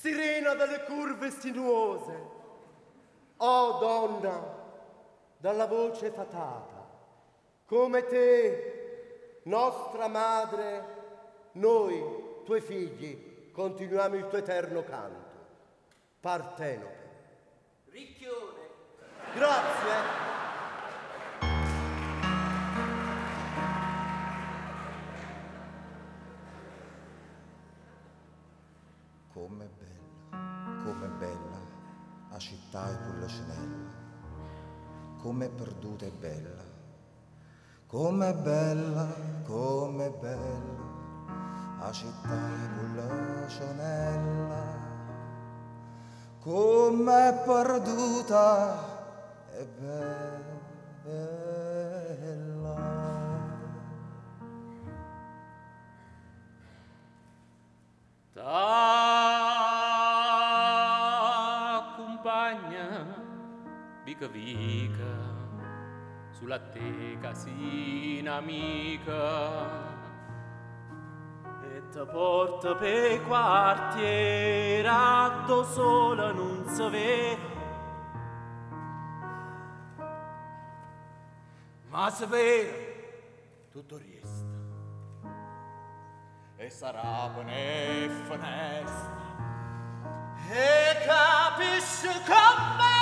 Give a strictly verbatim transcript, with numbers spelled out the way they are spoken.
sirena dalle curve sinuose, oh donna, dalla voce fatata, come te, nostra madre, noi, tuoi figli, continuiamo il tuo eterno canto. Partenope. Ricchione. Grazie. Com'è bella, com'è bella, la città è Pulcinella, com'è perduta e bella, com'è bella, com'è bella, la città è Pulcinella, com'è perduta e bella. T'accompagna vica vica sulla te casina amica e te porta per quartiera do sola non si vede ma se vede tutto resta e sarà buone finestre e capisci come